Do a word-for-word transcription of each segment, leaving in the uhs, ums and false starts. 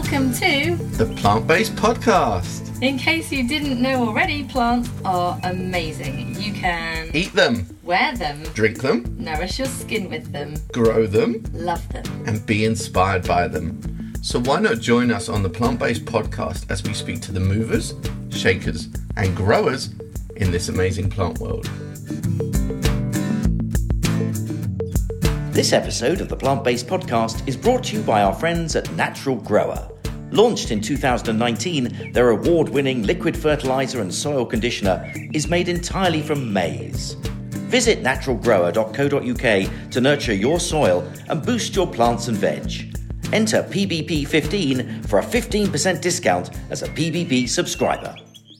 welcome to the Plant-Based Podcast. In case you didn't know already, plants are amazing. You can eat them, wear them, drink them, nourish your skin with them, grow them, love them, and be inspired by them. So why not join us on the Plant-Based Podcast as we speak to the movers, shakers, and growers in this amazing plant world. This episode of the Plant-Based Podcast is brought to you by our friends at Natural Grower. Launched in two thousand nineteen, their award-winning liquid fertiliser and soil conditioner is made entirely from maize. Visit natural grower dot co dot uk to nurture your soil and boost your plants and veg. Enter P B P fifteen for a fifteen percent discount as a P B P subscriber.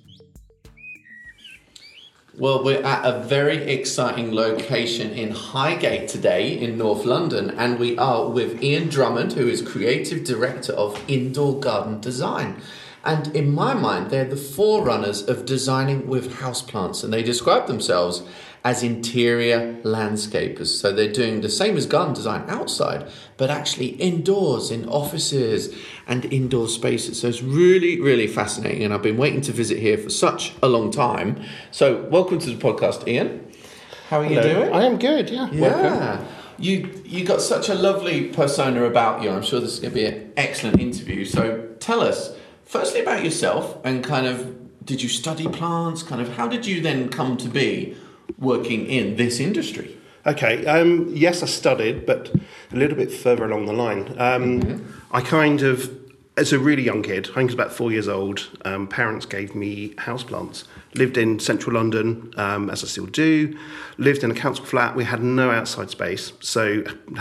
Well, we're at a very exciting location in Highgate today in North London, and we are with Ian Drummond, who is Creative Director of Indoor Garden Design. And in my mind, they're the forerunners of designing with houseplants, and they describe themselves as interior landscapers. So they're doing the same as garden design outside, but actually indoors, in offices and indoor spaces. So it's really, really fascinating, and I've been waiting to visit here for such a long time. So welcome to the podcast, Ian. How are you Hello. doing? I am good, yeah. Yeah. Welcome. You you got such a lovely persona about you. I'm sure this is going to be an excellent interview. So tell us, firstly, about yourself, and kind of, did you study plants? Kind of, how did you then come to be working in this industry? Okay, um, yes, I studied, but a little bit further along the line. Um, mm-hmm. I kind of, as a really young kid, I think I was about four years old, um, parents gave me houseplants. Lived in central London, um, as I still do. Lived in a council flat. We had no outside space, so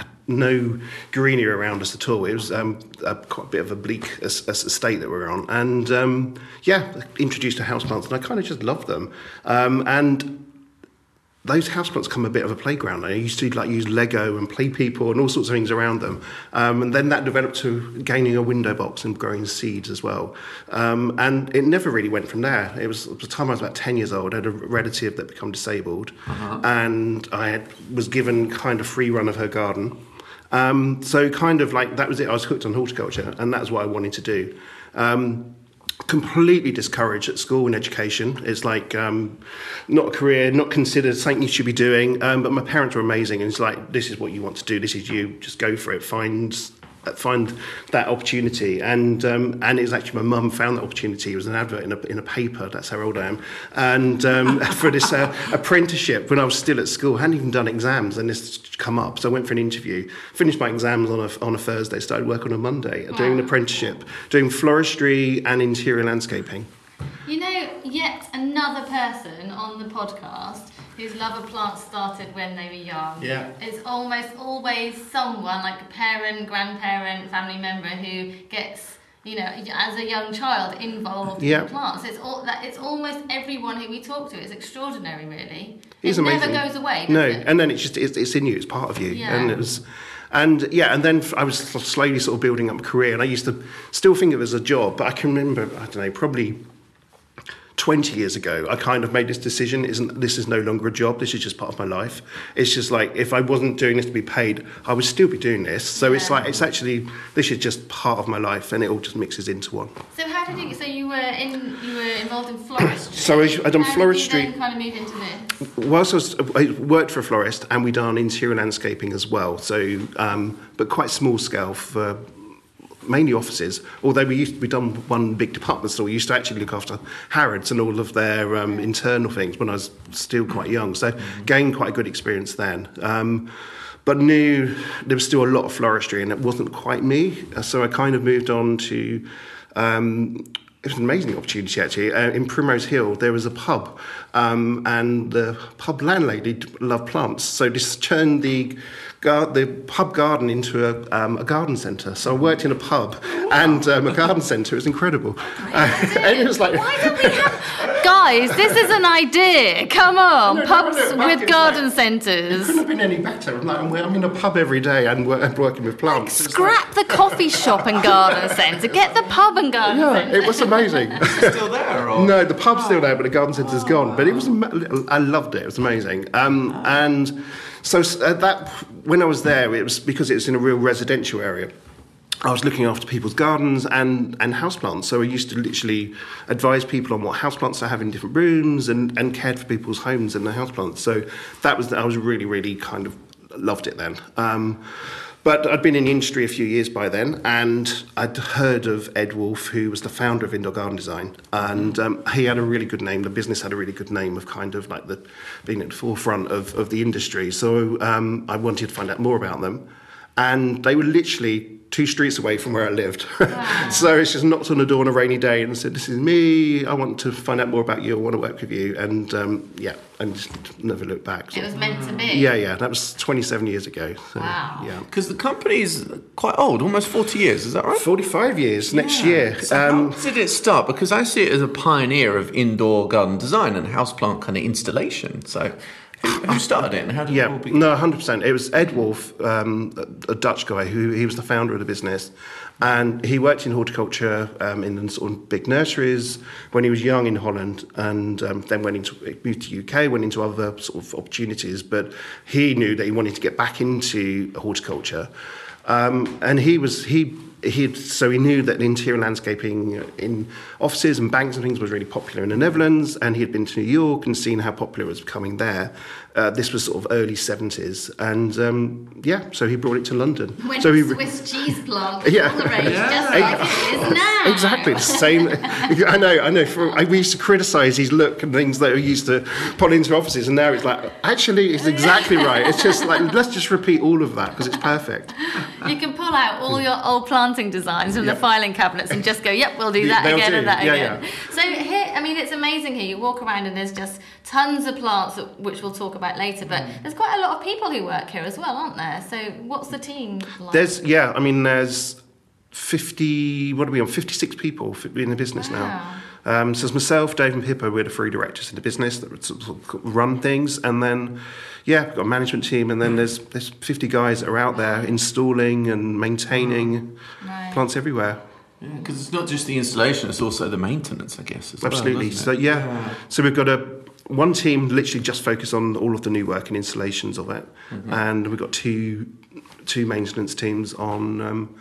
no greenery around us at all. It was um, a, quite a bit of a bleak estate that we were on. And um, yeah, introduced to houseplants, and I kind of just loved them. Um, and those houseplants come a bit of a playground. I used to like use Lego and play people and all sorts of things around them. Um, and then that developed to gaining a window box and growing seeds as well. Um, and it never really went from there. It was the time I was about ten years old. I had a relative that became disabled, uh-huh. and I had, was given kind of free run of her garden. Um, so kind of like that was it. I was hooked on horticulture, and that's what I wanted to do. Um, completely discouraged at school and education. It's like um, not a career, not considered something you should be doing. Um, but my parents were amazing, and it's like, this is what you want to do. This is you. Just go for it. Find find that opportunity. And um, and it was actually my mum found that opportunity. It was an advert in a in a paper. That's how old I am. And um, for this uh, apprenticeship when I was still at school, I hadn't even done exams, and this come up. So I went for an interview. Finished my exams on a on a Thursday. Started work on a Monday. Wow. Doing an apprenticeship, doing floristry and interior landscaping. You know, yet another person on the podcast whose love of plants started when they were young. Yeah. It's almost always someone, like a parent, grandparent, family member who gets, you know, as a young child involved yeah. in plants. It's all that. It's almost everyone who we talk to. It's extraordinary, really. It's it amazing. Never goes away. Does no, it? And then it's just it's, it's in you. It's part of you. Yeah. And it was. And yeah, and then I was slowly sort of building up a career, and I used to still think of it as a job, but I can remember, I don't know, probably twenty years ago, I kind of made this decision, isn't this is no longer a job, this is just part of my life. It's just like, if I wasn't doing this to be paid, I would still be doing this. So yeah. it's like, it's actually, this is just part of my life, and it all just mixes into one. So how did you, so you were in, you were involved in floristry? So I, I done how floristry. How did you then kind of move into this? Whilst I, was, I worked for a florist, and we done interior landscaping as well. So, um, but quite small scale for mainly offices, although we used to, we done one big department store. We used to actually look after Harrods and all of their um, internal things when I was still quite young, so mm-hmm. gained quite a good experience then. Um, but knew there was still a lot of floristry, and it wasn't quite me, so I kind of moved on to um, it was an amazing opportunity actually. Uh, in Primrose Hill there was a pub, um, and the pub landlady loved plants, so this turned the Gar- the pub garden into a, um, a garden centre. So I worked in a pub and um, a garden centre. It was incredible. Uh, and it was like, why don't we have... Guys, this is an idea. Come on, no, pubs no, no, with garden like, centres. It couldn't have been any better. I'm, like, I'm in a pub every day and, work, and working with plants. Like, scrap like... the coffee shop and garden centre. Get the pub and garden yeah, centre. It was amazing. Is it still there? Or? No, the pub's oh. still there, but the garden centre's oh, gone. Wow. But it was, I loved it. It was amazing. Um, oh. And so uh, that when I was there, it was because it was in a real residential area. I was looking after people's gardens and, and houseplants. So I used to literally advise people on what houseplants to have in different rooms and, and cared for people's homes and their houseplants. So that was, I was really, really kind of loved it then. Um, but I'd been in the industry a few years by then, and I'd heard of Ed Wolfe, who was the founder of Indoor Garden Design. And um, he had a really good name. The business had a really good name of kind of like the being at the forefront of, of the industry. So um, I wanted to find out more about them. And they were literally two streets away from where I lived. Wow. So it's just knocked on the door on a rainy day and said, this is me, I want to find out more about you, I want to work with you. And um, yeah, and just never looked back. So. It was meant to be. Yeah, yeah, that was twenty-seven years ago. So, wow. Yeah. Because the company's quite old, almost forty years, is that right? forty-five years next yeah. year. So um, how did it start? Because I see it as a pioneer of indoor garden design and houseplant kind of installation. So who started it and how did yeah, it all begin? No, one hundred percent. It was Ed Wolfe, um, a, a Dutch guy, who he was the founder of the business. And he worked in horticulture um, in sort of big nurseries when he was young in Holland, and um, then went into moved to U K, went into other sort of opportunities. But he knew that he wanted to get back into horticulture, um, and he was he. He, so he knew that interior landscaping in offices and banks and things was really popular in the Netherlands, and he had been to New York and seen how popular it was becoming there. Uh, this was sort of early seventies, and um, yeah, so he brought it to London. When so he, Swiss cheese plant yeah. all the rage, Yeah. just like it is now. Exactly the same. I know, I know. For, I, we used to criticise his look and things that we used to put into offices, and now it's like, actually, it's exactly right. It's just like, let's just repeat all of that because it's perfect. You can pull out all your old planting designs from Yep. the filing cabinets and just go, yep, we'll do that They'll again do. and that Yeah, again. yeah. So here, I mean, it's amazing here. You walk around and there's just tons of plants, which we'll talk about later, but Mm. there's quite a lot of people who work here as well, aren't there? So what's the team like? There's, yeah, I mean, there's fifty, what are we on, fifty-six people in the business Wow. now. Um, so there's myself, Dave and Pippa, we're the three directors in the business that sort of run things, and then, yeah, we've got a management team, and then there's there's fifty guys that are out there installing and maintaining Right. plants everywhere. Yeah, because it's not just the installation, it's also the maintenance, I guess, as Absolutely. well, So isn't it? yeah. yeah. So we've got a one team literally just focused on all of the new work and installations of it, mm-hmm. and we've got two two maintenance teams on um,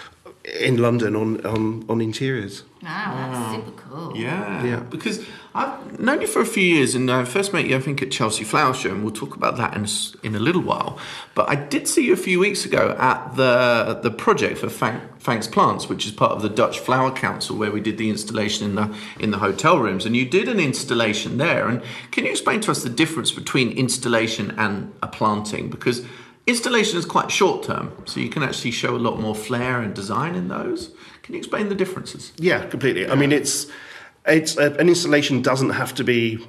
in London on on, on interiors. Wow, that's Wow. super cool. Yeah, Yeah. because I've known you for a few years, and I first met you, I think, at Chelsea Flower Show, and we'll talk about that in a, s- in a little while. But I did see you a few weeks ago at the the project for Thank, Thanks Plants, which is part of the Dutch Flower Council, where we did the installation in the in the hotel rooms, and you did an installation there. And can you explain to us the difference between installation and a planting? Because installation is quite short term, so you can actually show a lot more flair and design in those. Can you explain the differences? Yeah, completely. I mean, it's it's uh, an installation doesn't have to be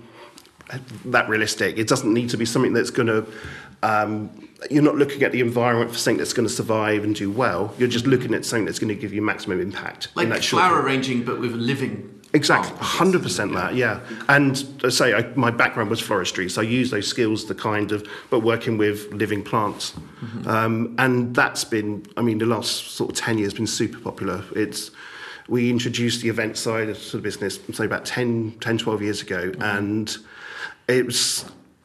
that realistic. It doesn't need to be something that's going to. Um, you're not looking at the environment for something that's going to survive and do well. You're just looking at something that's going to give you maximum impact. Like in that short flower period. arranging, but with a living. Exactly, plant. one hundred percent that, yeah. And I say I, my background was floristry, so I use those skills to kind of, but working with living plants. Mm-hmm. Um, and that's been, I mean, the last sort of ten years been super popular. It's, we introduced the event side of the business, say about ten, twelve years ago, mm-hmm. and it was,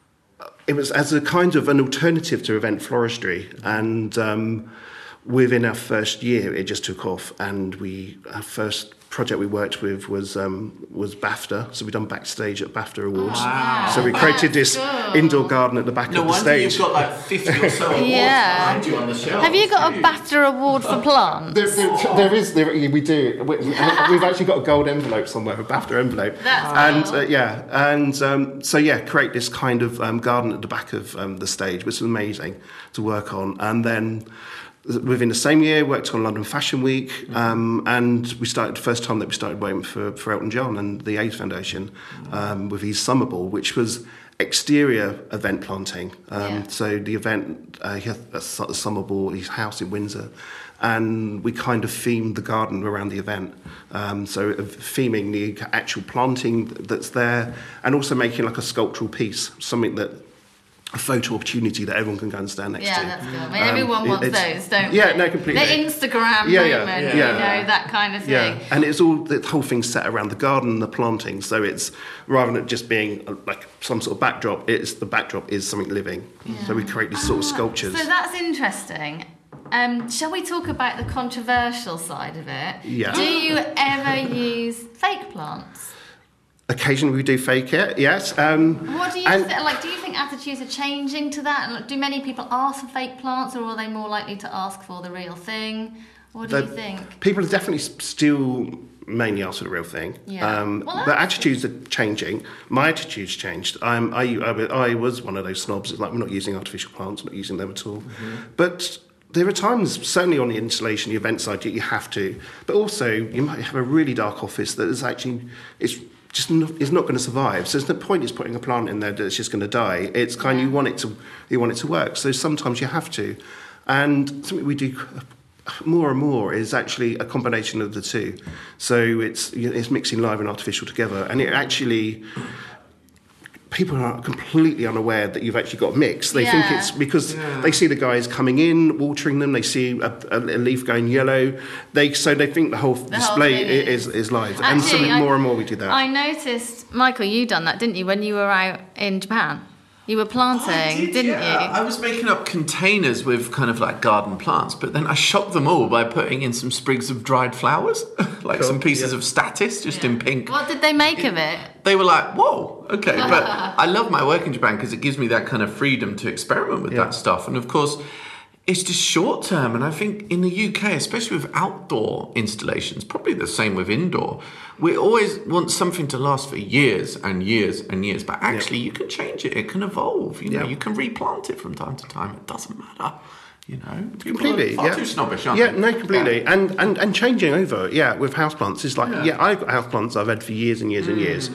it was as a kind of an alternative to event floristry. And um, within our first year, it just took off, and we, our first project we worked with was um, was BAFTA, so we've done backstage at BAFTA Awards. Wow. So we created this Cool. indoor garden at the back No of the wonder stage. you've got like fifty or so awards Yeah. behind you on the shelf. Have you got a BAFTA award for plants? There, there, there is, there, we do. We, we've actually got a gold envelope somewhere, a BAFTA envelope. That's and cool. uh, yeah, and um, so yeah, create this kind of um, garden at the back of um, the stage, which is amazing to work on. And then within the same year, worked on London Fashion Week, um, and we started the first time that we started working for, for Elton John and the AIDS Foundation um, with his Summer Ball, which was exterior event planting. Um, Yeah. So the event, uh, he had a su- a Summer Ball at his house in Windsor, and we kind of themed the garden around the event. Um, so uh, theming the actual planting that's there, and also making like a sculptural piece, something that a photo opportunity that everyone can go and stand next Yeah, to. that's good. I mean, Um, everyone it- wants it's- those, don't yeah, they? no, completely. The Instagram Yeah, yeah, moment, yeah. you know, that kind of thing. Yeah, and it's all the whole thing's set around the garden and the planting. So it's rather than it just being uh, like some sort of backdrop, it's the backdrop is something living. So we create these sort of sculptures. So that's interesting. Um, shall we talk about the controversial side of it? Yeah. Do you ever use fake plants? Occasionally we do fake it, yes. Um, What do you and- th- like? Do you think attitudes are changing to that? And do many people ask for fake plants, or are they more likely to ask for the real thing? What do the- you think? People are definitely s- still mainly ask for the real thing. Yeah. Um, Well, but that's- attitudes are changing. My attitude's changed. I'm, I, I, wa- I was one of those snobs. It's like, we're not using artificial plants, we're not using them at all. Mm-hmm. But there are times, certainly on the installation, the event side, that you have to. But also, you might have a really dark office that is actually, it's just not, is not going to survive. So there's no point is putting a plant in there that's just going to die. It's kind of, you want it to, you want it to work. So sometimes you have to. And something we do more and more is actually a combination of the two. So it's it's mixing live and artificial together, and it actually, people are completely unaware that you've actually got mixed. They think Yeah. it's because Yeah. they see the guys coming in, watering them, they see a, a, a leaf going yellow, they so they think the whole whole display thing i- is- is, is live. and so Actually, I- more and more we do that. I noticed, Michael, you done that, didn't you, when you were out in Japan? You were planting, I did, didn't yeah. you? I was making up containers with kind of like garden plants, but then I shocked them all by putting in some sprigs of dried flowers, like Cool, some pieces yeah. of statice just in pink. What did they make of it? They were like, whoa, okay. But I love my work in Japan because it gives me that kind of freedom to experiment with Yeah. that stuff. And of course, it's just short term. And I think in the U K, especially with outdoor installations, probably the same with indoor, we always want something to last for years and years and years. But actually, you can change it. It can evolve. You know, Yeah. you can replant it from time to time. It doesn't matter. You know, people Completely, are far yeah. too snobbish, aren't yeah, they? no, completely. Yeah. And, and and changing over, yeah, with houseplants is like, Yeah. yeah. I've got houseplants I've had for years and years and years.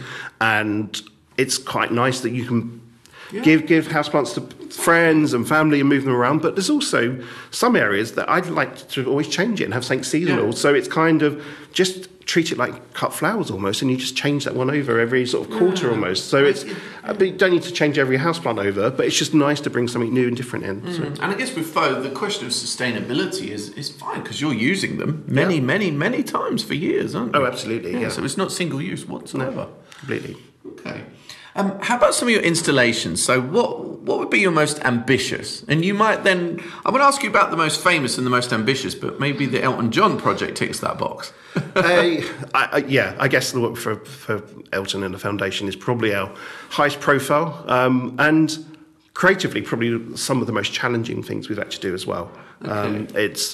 And it's quite nice that you can Yeah. give give houseplants to friends and family and move them around. But there's also some areas that I'd like to always change it and have something seasonal. Yeah. So it's kind of just treat it like cut flowers almost, and you just change that one over every sort of quarter Yeah. almost. So it's, but you don't need to change every houseplant over, but it's just nice to bring something new and different in. So. And I guess with photo, the question of sustainability is, is fine because you're using them many, Yeah. many, many times for years, aren't you? Oh, absolutely, yeah. So it's not single use whatsoever. Completely. Okay. Um, how about some of your installations? So what what would be your most ambitious? And you might then, I would ask you about the most famous and the most ambitious, but maybe the Elton John project ticks that box. uh, I, I, yeah, I guess the work for, for Elton and the Foundation is probably our highest profile, um, and creatively probably some of the most challenging things we've had to do as well. Okay. Um, it's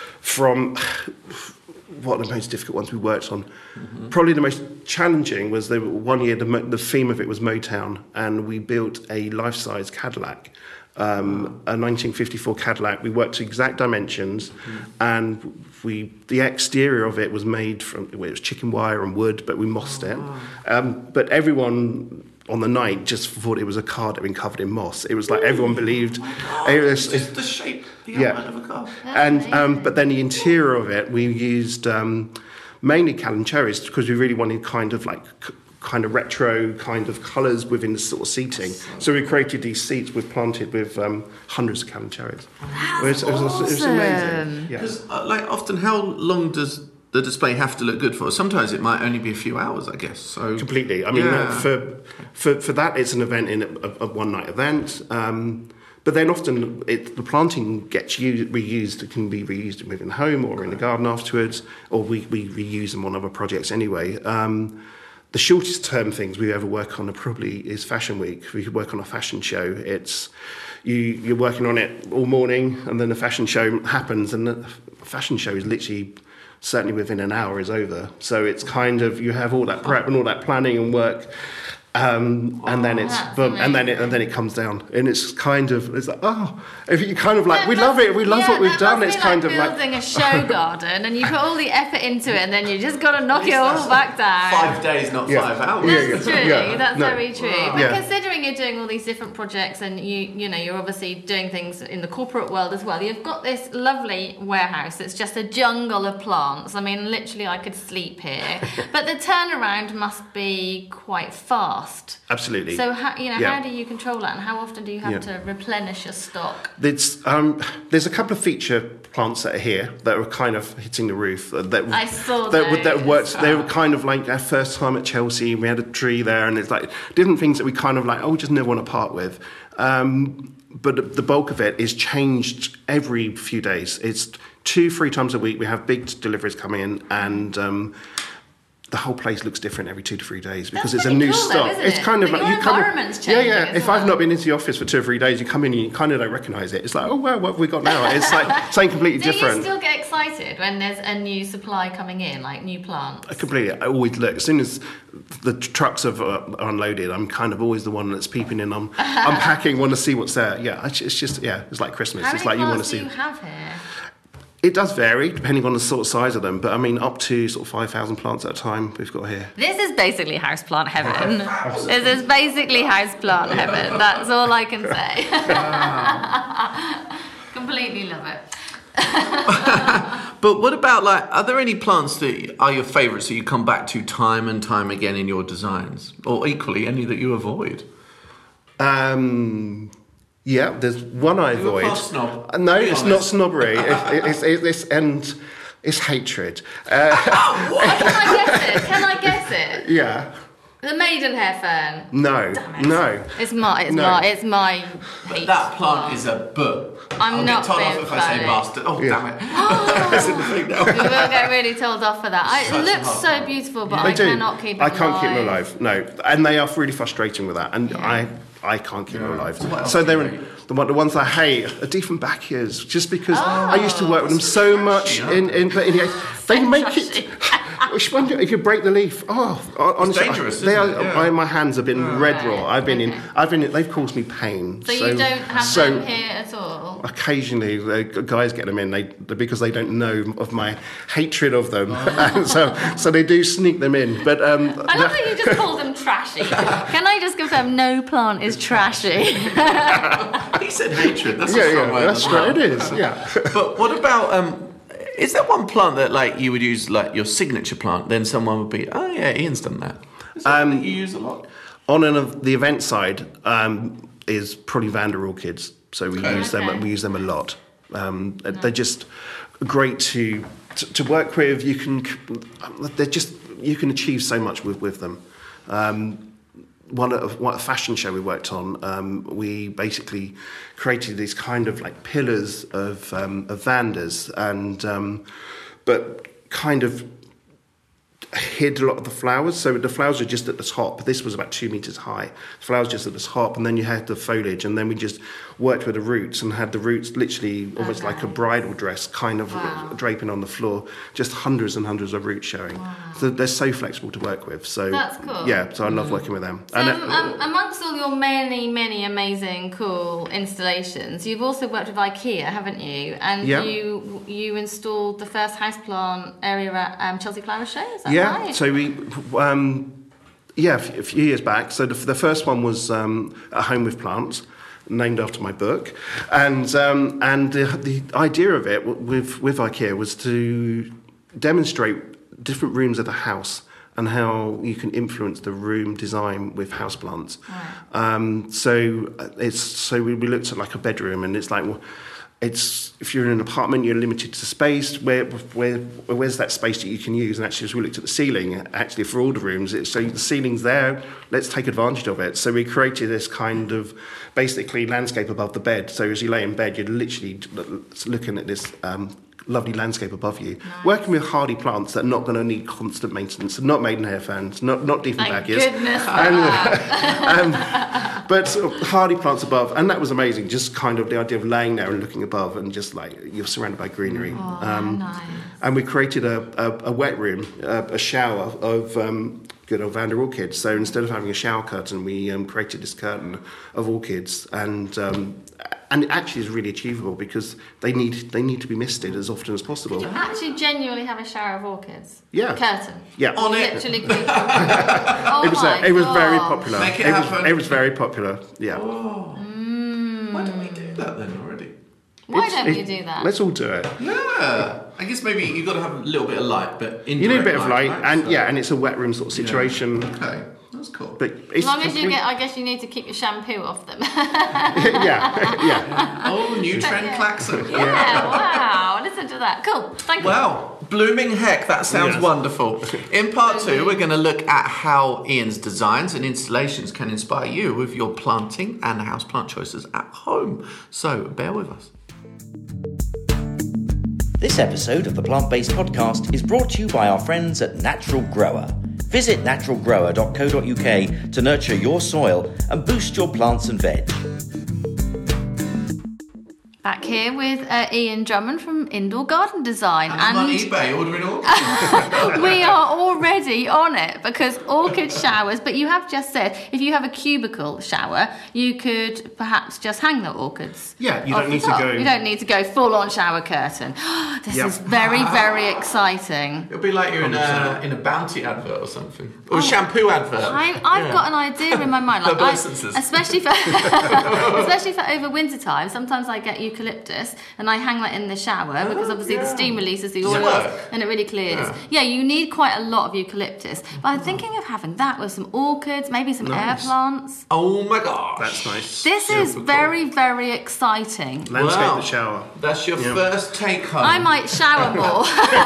from what are the most difficult ones we worked on. Mm-hmm. Probably the most challenging was the one year the, the theme of it was Motown, and we built a life-size Cadillac. Um, a nineteen fifty-four Cadillac. We worked to exact dimensions, mm-hmm. and we the exterior of it was made from it was chicken wire and wood, but we mossed oh, it. Wow. Um, but everyone on the night just thought it was a car that had been covered in moss. It was like everyone believed. Oh, it was, it's just the shape, the yeah. outline of a car. And um, but then the interior of it, we used um, mainly Callan cherries because we really wanted kind of like c- kind of retro kind of colours within the sort of seating. So we created these seats with planted with um, hundreds of Callan cherries. That's it was, it was, it was amazing. awesome. Yeah. Because, uh, like, often, how long does the display have to look good for? Sometimes it might only be a few hours, I guess. So Completely. I mean, Yeah. for, for for that, it's an event in a, a one night event. Um, but then often it, the planting gets used, reused. It can be reused within the home or in the garden afterwards, or we, we reuse them on other projects anyway. Um, the shortest term things we ever work on are probably is Fashion Week. We could work on a fashion show. It's you, you're working on it all morning, and then the fashion show happens, and the fashion show is literally certainly within an hour is over. So it's kind of you have all that prep and all that planning and work, um, and then it's That's boom, and then it amazing. and then it comes down, and it's kind of it's like oh, if you kind of like That we love must- it, we love yeah, what we've that done. must It's be kind like of like building a show garden, and you put all the effort into it, and then you just got to knock it all back down. Five days, not Yeah. five hours. Yeah, That's yeah. true. Yeah. That's No. very true. Wow. But Yeah. considering you're doing all these different projects, and you you know you're obviously doing things in the corporate world as well. You've got this lovely warehouse that's just a jungle of plants. I mean, literally, I could sleep here. But the turnaround must be quite fast. fast. Absolutely. So how, you know, Yeah. how do you control that, and how often do you have Yeah. to replenish your stock? It's, um, there's a couple of feature plants that are here that are kind of hitting the roof. That I saw that, those. that worked. They were kind of like our first time at Chelsea. We had a tree there, and it's like different things that we kind of like. Oh, we just never want to part with. Um, but the bulk of it is changed every few days. It's two, three times a week. We have big deliveries coming in, and um, the whole place looks different every two to three days because That's it's a pretty new cool though, stock. isn't It's it? kind of But like your you come. environment's Yeah, changing yeah. as If I've well. not been into the office for two or three days, you come in and you kind of don't recognise it. It's like, oh wow, what have we got now? It's like something completely Do different. you still get excited when there's a new supply coming in, like new plants? I completely. I always look as soon as the t- trucks have uh, are unloaded. I'm kind of always the one that's peeping in. I'm unpacking, want to see what's there. Yeah, I- it's just yeah, it's like Christmas. How it's many like you want plants to do see. you have here? It does vary depending on the sort of size of them, but I mean up to sort of five thousand plants at a time we've got here. This is basically houseplant heaven. This is basically houseplant heaven. That's all I can say. Completely love it. But what about, like, are there any plants that are your favourites that you come back to time and time again in your designs? Or equally, any that you avoid? Um, yeah, there's one I You're a avoid. past snob. Uh, No, Be it's honest. not snobbery. it's, it's, it's, it's and it's hatred. Uh, Can I guess it? Can I guess it? yeah. The maidenhair fern. No. No. It's my. It's No. my. It's my. But that plant is a book. I'm I'll not get told off being if I say funny. bastard. Oh, Yeah. damn it. That's in the thing now. We will get really told off for that. I, Such it a looks hard so one. beautiful, but They I do. cannot keep it I can't alive. keep them alive. No, and they are really frustrating with that, and Yeah. I I can't keep them Yeah. alive. What else So do you they're hate? the, one- the ones I hate are Dieffenbachers, just because Oh. I used to work with them so much. trashy, In, in but in the, they make it. trashy. Which one do- if you break the leaf, oh, honestly, dangerous, I, they isn't are. it? Yeah. I, my hands have been red Right, raw. I've been in. okay. I've been. They've caused me pain. So, you don't have so them here at all. Occasionally, the guys get them in. They because they don't know of my hatred of them, and so so they do sneak them in. But um, I love that you just call them trashy. Can I just confirm no plant is trashy? He said hatred. That's yeah, a strong yeah, word that's as right. well. It is. Yeah. But what about, um, is there one plant that, like, you would use, like, your signature plant, then someone would be, oh yeah, Ian's done that? Is that Um, one that you use a lot? On an, of the event side um, is probably Vanda orchids, so we Okay. use them. Okay. We use them a lot. Um, They're just great to, to to work with. You can they're just you can achieve so much with with them. Um, one of what a fashion show we worked on, um, we basically created these kind of like pillars of um, of Vandas, and um, but kind of hid a lot of the flowers, so the flowers are just at the top. This was about two meters high. The flowers just at the top, and then you had the foliage, and then we just worked with the roots and had the roots literally almost Okay. like a bridal dress, kind of Wow. draping on the floor. Just hundreds and hundreds of roots showing. So they're so flexible to work with. So That's cool. yeah, so I love working with them. So, And, um, um, amongst all your many, many amazing, cool installations, you've also worked with IKEA, haven't you? And Yeah. you you installed the first houseplant area at um, Chelsea Flower Show. Is that yeah, right? so we, um, yeah, a few- a few years back. So the, the first one was um, At Home with Plants, named after my book, and um, and the, the idea of it w- with with IKEA was to demonstrate different rooms of the house and how you can influence the room design with houseplants. Right. Um, so uh, it's so we, we looked at like a bedroom, and it's like, well, it's if you're in an apartment, you're limited to space. Where where where's that space that you can use? And actually, as we looked at the ceiling, actually for all the rooms, it's, so the ceiling's there. Let's take advantage of it. So we created this kind of basically landscape above the bed. So as you lay in bed, you're literally looking at this. Um, lovely landscape above you. Nice. Working with hardy plants that are not going to need constant maintenance, not maidenhair fans, not not Thank Dieffenbachers. goodness for And, that. um, but sort of hardy plants above, and that was amazing. Just kind of the idea of laying there and looking above, and just like you're surrounded by greenery. Oh, um, nice. And we created a, a, a wet room, a, a shower of um, good old Vanda orchids. So instead of having a shower curtain, we um, created this curtain of orchids, and um, and it actually is really achievable because they need they need to be misted as often as possible. You actually genuinely have a shower of orchids. Yeah. Curtain. Yeah. On You it. Literally. created- oh It was my uh, it was very God. popular. Make it it, was, happen. it was very popular. Yeah. Oh. Why don't we do that then already? Why It's- don't it- you do that? Let's all do it. Yeah. I guess maybe you've got to have a little bit of light, but You need a bit of light, right? and So- yeah, and it's a wet room sort of situation. Okay. That That's cool. But As long as you get, I guess you need to keep your shampoo off them. yeah, yeah. Oh, new trend yeah. klaxon. Yeah, wow. Listen to that. Cool. Thank you. Wow, blooming heck, that sounds Yes. wonderful. In part two, we're going to look at how Ian's designs and installations can inspire you with your planting and houseplant choices at home. So bear with us. This episode of the Plant Based Podcast is brought to you by our friends at Natural Grower. Visit natural grower dot co dot uk to nurture your soil and boost your plants and veg. Back here with uh, Ian Drummond from Indoor Garden Design. I'm on and eBay ordering orchids. we are already on it because orchid showers, but you have just said if you have a cubicle shower, you could perhaps just hang the orchids. Yeah, you off don't the need to top. go- You don't need to go full on shower curtain. This Yep. is very, very exciting. It'll be like you're in a, in a Bounty advert or something. Or a shampoo advert. I, I've Yeah. got an idea in my mind, like Herbal I, essences. especially for especially for over winter time. Sometimes I get eucalyptus and I hang that in the shower because obviously the yeah. steam releases the Does it oils work? and it really clears. Yeah. Yeah, you need quite a lot of eucalyptus. But I'm thinking of having that with some orchids, maybe some Nice. air plants. Oh my gosh. That's nice. This Super is cool. very, very exciting. Landscape Wow. the shower. That's your Yeah. first take home. I might shower more.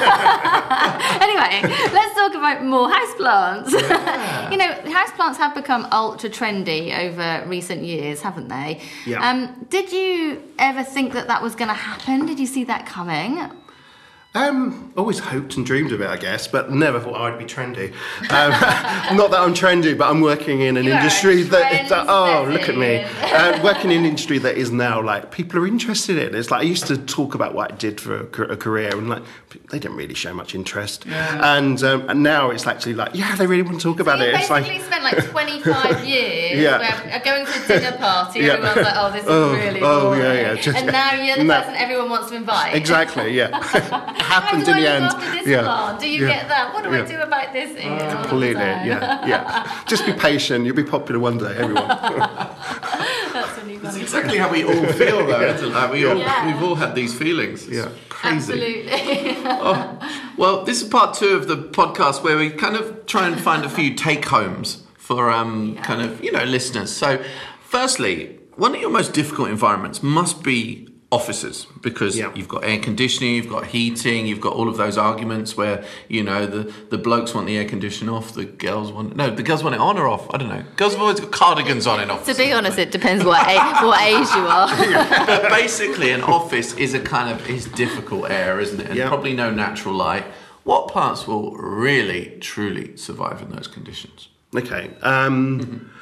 Anyway, let's talk about more houseplants. Yeah. You know, houseplants have become ultra trendy over recent years, haven't they? Yeah. Um, did you ever think that that was going to happen? Did you see that coming? Um, always hoped and dreamed of it, I guess, but never thought I'd be trendy. Um, not that I'm trendy, but I'm working in an You are industry a that, that oh, trendsetter. look at me, uh, working in an industry that is now like people are interested in. It's like I used to talk about what I did for a, ca- a career, and like they didn't really show much interest. Yeah. And, um, and now it's actually like, yeah, they really want to talk about you it. It's basically like, spent like twenty-five years Yeah. where, going to a dinner party. Yeah. Everyone's like, oh, this is Oh, really oh, boring. yeah, yeah, just- and now you're the No. person everyone wants to invite. exactly, yeah, How happened do in I the look end. after this Yeah. plant? Do you Yeah. get that? What do I Yeah. do about this? Ian? All of Completely, the time. yeah, yeah. Just be patient. You'll be popular one day, everyone. That's really That's funny. exactly how we all feel, though, isn't it? Like, we all, Yeah. we've all had these feelings. It's Yeah. crazy. Absolutely. Oh, well, this is part two of the podcast where we kind of try and find a few take homes for um, Yeah. kind of, you know, listeners. So, firstly, one of your most difficult environments must be offices because Yeah. you've got air conditioning, you've got heating, you've got all of those arguments where, you know, the, the blokes want the air conditioning off, the girls want no, the girls want it on or off. I don't know. Girls have always got cardigans on in To offices. be honest, it depends what age, what age you are. But basically, an office is a kind of is difficult air, isn't it? And Yeah. probably no natural light. What plants will really, truly survive in those conditions? Okay. Um,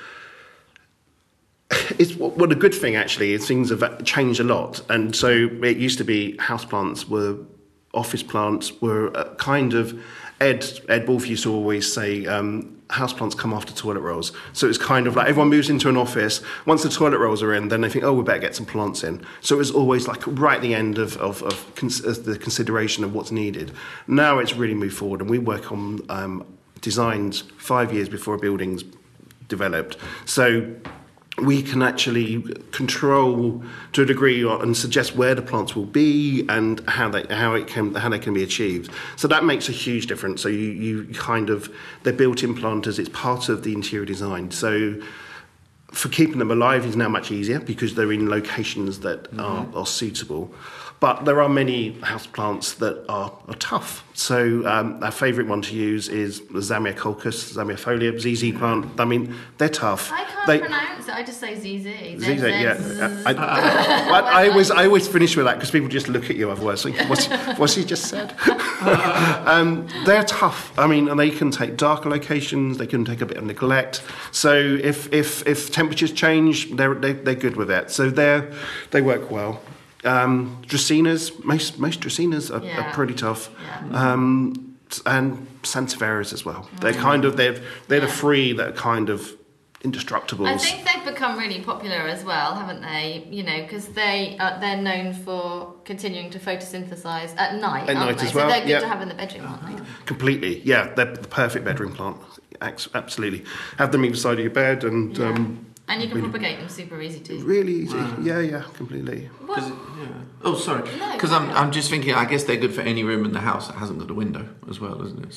it's well, the good thing actually is things have changed a lot, and so it used to be houseplants were office plants were uh, kind of Ed Ed Wolf used to always say um, houseplants come after toilet rolls. So it's kind of like everyone moves into an office. Once the toilet rolls are in, then they think, oh, we better get some plants in. So it was always like right at the end of of, of, cons- of the consideration of what's needed. Now it's really moved forward, and we work on um, designs five years before a building's developed. So we can actually control to a degree or, and suggest where the plants will be and how they how it can how they can be achieved. So that makes a huge difference. So you, you kind of they're built-in planters. It's part of the interior design. So for keeping them alive is now much easier because they're in locations that mm-hmm. are, are suitable. But there are many houseplants that are, are tough. So um, our favourite one to use is the Zamia colchis, Zamia folia, Z Z plant. I mean, they're tough. I can't they, pronounce it. I just say Z Z. Z Z, yeah. I, I, I, always, I always finish with that because people just look at you otherwise. Like, what's, what's he just said? um, they're tough. I mean, and they can take darker locations. They can take a bit of neglect. So if if if temperatures change, they're they, they're good with it. So they they work well. Um, Dracaenas, most most Dracaenas are, Yeah. are pretty tough. Yeah. Um, and Sansevieras as well. They're kind of they're they're the three that are kind of indestructibles. I think they've become really popular as well, haven't they? You know, because they uh, they're known for continuing to photosynthesize at night, At aren't night they? as well, So they're good yeah. to have in the bedroom, aren't they? Completely, yeah. They're the perfect bedroom plant. Ax- Absolutely. Have them either side of your bed and Yeah. um, And you can propagate them super easy too. really easy. Yeah, yeah, completely. What? It, yeah. Oh, sorry. No, Because I'm, I'm just thinking, I guess they're good for any room in the house that hasn't got a window as well, isn't it? So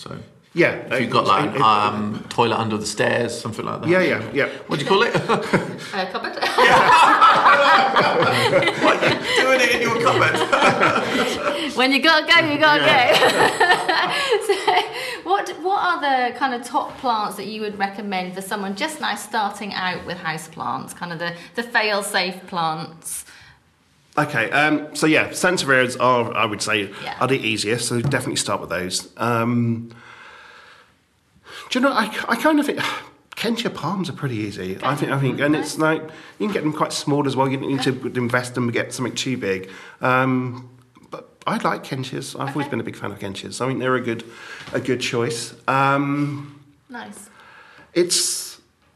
Yeah. If you've got like an um, toilet under the stairs, something like that. Yeah, yeah, yeah. What do you call it? Uh, cupboard. What, you're doing it in your cupboard? When you gotta go, you gotta go. So, what what are the kind of top plants that you would recommend for someone just now starting out with house plants? Kind of the the fail-safe plants. Okay, um, so yeah, Sansevierias are, I would say, Yeah. are the easiest, so definitely start with those. Um, do you know, I, I kind of think Kentia palms are pretty easy. I think, I think, and it's like, you can get them quite small as well, you don't need to invest them to get something too big. Um, but I like Kentias, I've always Okay. been a big fan of Kentias. I think they're a good, a good choice. Um, Nice. it's...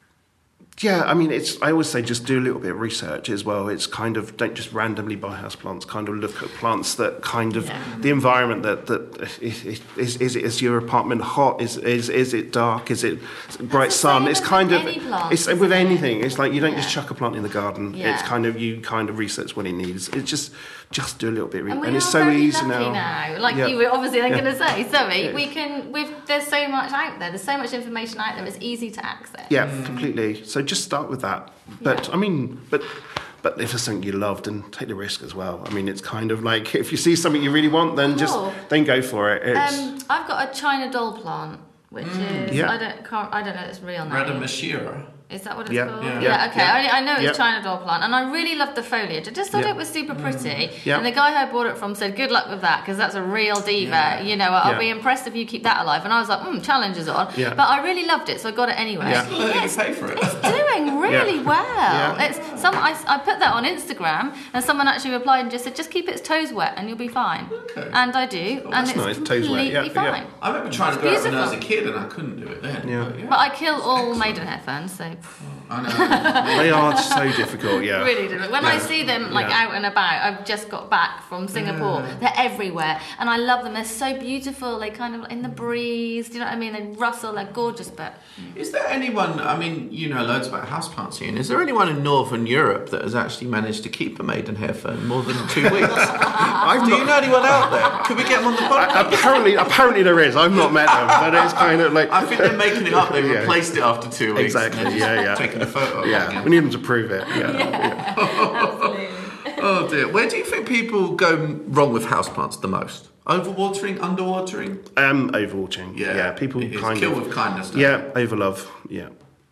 Yeah, I mean, it's. I always say just do a little bit of research as well. It's kind of don't just randomly buy house plants. Kind of look at plants that kind of Yeah. the environment that that is is, is it is your apartment hot? Is is is it dark? Is it bright the sun? same It's as kind with of any plant, it's isn't with it? anything. It's like you don't Yeah. just chuck a plant in the garden. Yeah. It's kind of you kind of research what it needs. It's just just do a little bit, of re- And we and it's are so very easy lucky now. now. Like Yeah. you were obviously then Yeah. going to say, sorry, Yeah. we can. We've there's so much out there. There's so much information out there. It's easy to access. Yeah, completely. So just start with that. But Yeah. I mean, but but if there's something you love, then take the risk as well. I mean, it's kind of like if you see something you really want, then just Cool. then go for it. It's, Um, I've got a China doll plant, which is Yeah. I don't can't, I don't know its real name. Radamashira. Is that what it's Yeah, called? yeah. Yeah, okay. yeah. I, I know it's Yeah. China doll plant, and I really loved the foliage. I just thought Yeah. it was super pretty. Yeah. And the guy I bought it from said, "Good luck with that, because that's a real diva. Yeah. You know, I'll Yeah. be impressed if you keep that alive." And I was like, "Hmm, challenge is on." Yeah. But I really loved it, so I got it anyway. Yeah. Well, you pay for it. It's doing really Yeah. well. Yeah. It's some. I, I put that on Instagram, and someone actually replied and just said, "Just keep its toes wet, and you'll be fine." Okay. And I do, and that's it's nice, toes wet, completely yeah, yeah. fine. I remember trying to go out when I was a beautiful. kid and I couldn't do it then. Yeah. But, yeah. But I kill all maidenhair ferns, so I know. they are so difficult. Yeah. really do. When I Yeah. see them like Yeah. out and about, I've just got back from Singapore. They're everywhere, and I love them. They're so beautiful. They kind of in the breeze. Do you know what I mean? They rustle. They're gorgeous. But Is there anyone, I mean, you know loads about houseplants, Ian. Is there anyone in Northern Europe that has actually managed to keep a maidenhair fern more than two weeks? I've Do not, you know anyone out there? Could we get them on the podcast? apparently, apparently there is. I've not met them, but it's kind of like I think they're making it up. They've Yeah. replaced it after two weeks. Exactly, and they're yeah, just yeah. Taking a photo of it yeah. again. We need them to prove it. Yeah. absolutely. Oh dear. Where do you think people go wrong with houseplants the most? Overwatering, underwatering? Um, overwatering. Yeah. Yeah. People It is. kind Kill of with kindness. don't yeah, overlove. Yeah.